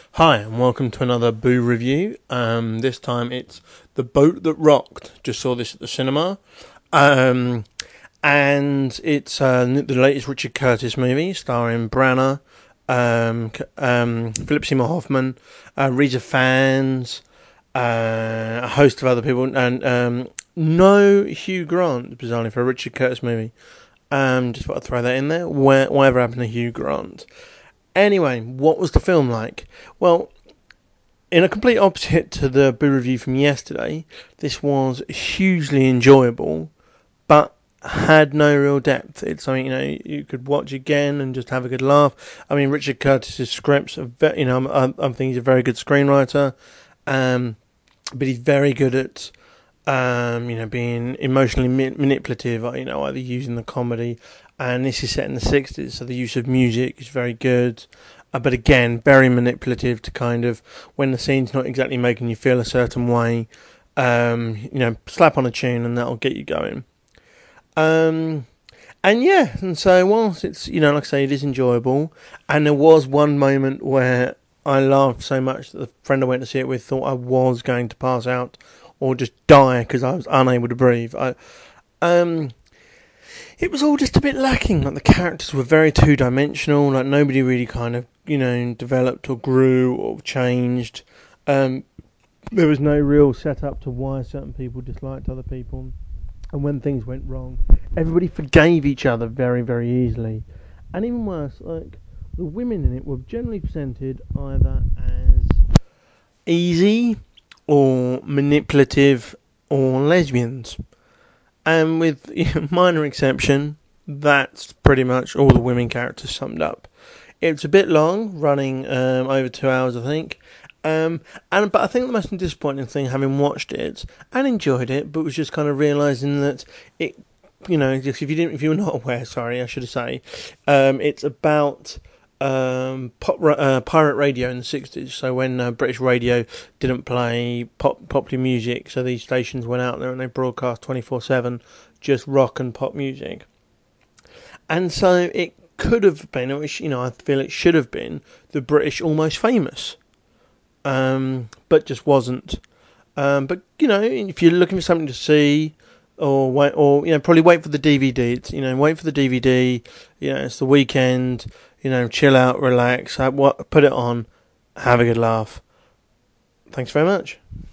Hi, and welcome to another Boo review. This time it's The Boat That Rocked. Just saw this at the cinema. And it's the latest Richard Curtis movie starring Branagh, Philip Seymour Hoffman, Reza Fans, a host of other people, and no Hugh Grant, bizarrely, for a Richard Curtis movie. Just thought I'd throw that in there. Whatever happened to Hugh Grant? Anyway, what was the film like? Well, in a complete opposite to the Boo review from yesterday, this was hugely enjoyable, but had no real depth. It's something, you could watch again and just have a good laugh. I mean, Richard Curtis's scripts are I think he's a very good screenwriter, but he's very good at being emotionally manipulative, either using the comedy, and this is set in the 60s, so the use of music is very good, but again, very manipulative to kind of, when the scene's not exactly making you feel a certain way, slap on a tune and that'll get you going. And so whilst it's, like I say, it is enjoyable, and there was one moment where I laughed so much that the friend I went to see it with thought I was going to pass out or just die because I was unable to breathe. It was all just a bit lacking. Like, the characters were very two-dimensional. Like, nobody really kind of, developed or grew or changed. There was no real setup to why certain people disliked other people. And when things went wrong, everybody forgave each other very, very easily. And even worse, like, the women in it were generally presented either as easy or manipulative or lesbians. And with minor exception, that's pretty much all the women characters summed up. It's a bit long, running over 2 hours, I think. But I think the most disappointing thing, having watched it and enjoyed it, but was just kind of realising that it, just if you were not aware, sorry, I should say, it's about pirate radio in the 60s. So when British radio didn't play popular music, so these stations went out there and they broadcast 24/7 just rock and pop music. And so it could have been, I feel it should have been, the British Almost Famous, but just wasn't. But if you're looking for something to see, or wait, or probably wait for the DVD. Wait for the DVD. It's the weekend. Chill out, relax, put it on, have a good laugh. Thanks very much.